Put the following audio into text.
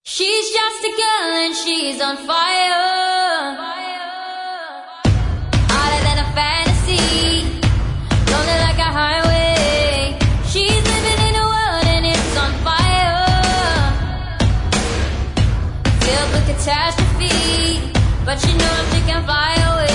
She's just a girl and she's on fire. Hotter than a fantasy, lonely like a highway. She's living in a world and it's on fire, filled with catastrophe, but she knows she can fly away.